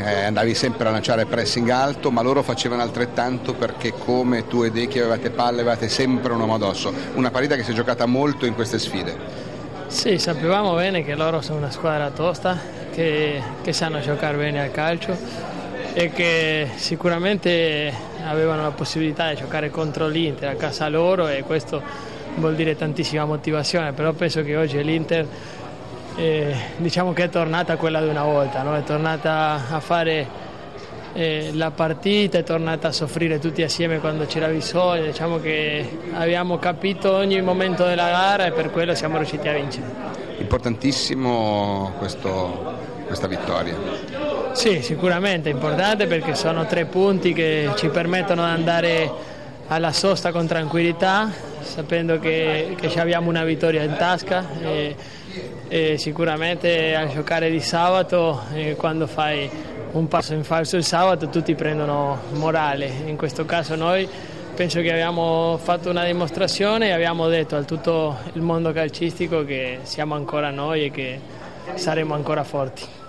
andavi sempre a lanciare pressing alto, ma loro facevano altrettanto perché come tu e Dechi avevate palle, avevate sempre un uomo addosso. Una partita che si è giocata molto in queste sfide. Sì, sapevamo bene che loro sono una squadra tosta, che sanno giocare bene al calcio e che sicuramente avevano la possibilità di giocare contro l'Inter a casa loro, e questo vuol dire tantissima motivazione. Però penso che oggi l'Inter diciamo che è tornata quella di una volta, no? È tornata a fare la partita, è tornata a soffrire tutti assieme quando c'era bisogno. Diciamo che abbiamo capito ogni momento della gara e per quello siamo riusciti a vincere. Importantissimo questa vittoria. Sì, sicuramente è importante perché sono 3 punti che ci permettono di andare alla sosta con tranquillità, sapendo che abbiamo una vittoria in tasca, e sicuramente a giocare di sabato, quando fai un passo in falso il sabato tutti prendono morale. In questo caso noi penso che abbiamo fatto una dimostrazione e abbiamo detto a tutto il mondo calcistico che siamo ancora noi e che saremo ancora forti.